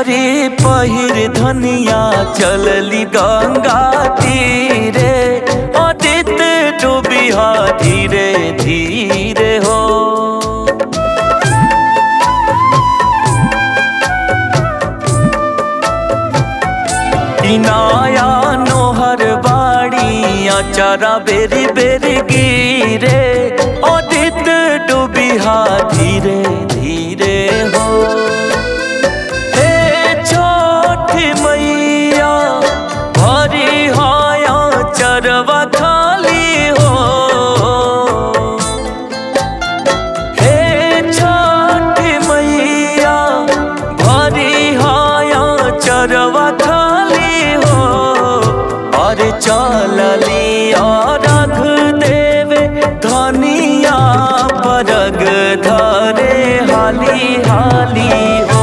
पियरी पहिर धनिया चलली गंगा तीरे, अदित डूबिहा धीरे धीरे हो। नया नोहर बाड़ी अचारा बेरी बेरी गिरे, अदित डूबिहा धीरे धीरे हो। चरवा खाली हो, हे छठ मैया भरी हाया चरवा खाली हो। और चलली अर्घ देवे धनिया परग धरे हाली हाली हो।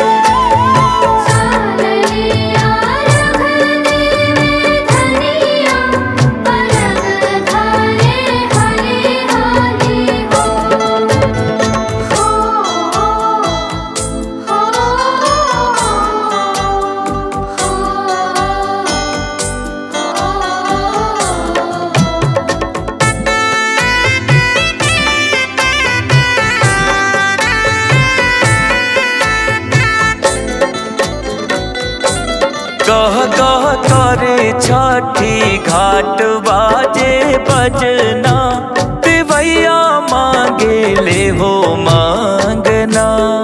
कह कह करे छठी घाट बाजे बजना, तिवैया मांगे ले हो मांगना।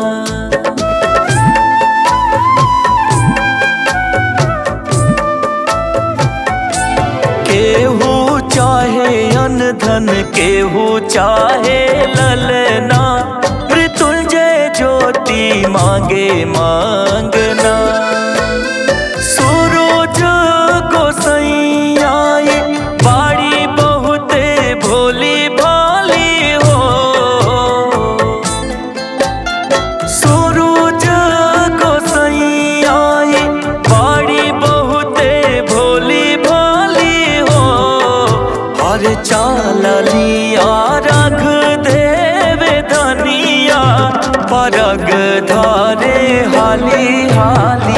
केहू चाहे अन्न धन केहू चाहे ललना, मृत्युंजय ज्योति मांगे मांगना। बाड़ी बहुते भोली भाली हो, सूरज गोसैया बाड़ी बहुते भोली भाली हो। और चलली अर्घ देवे धनिया परग धरे हाली हाली।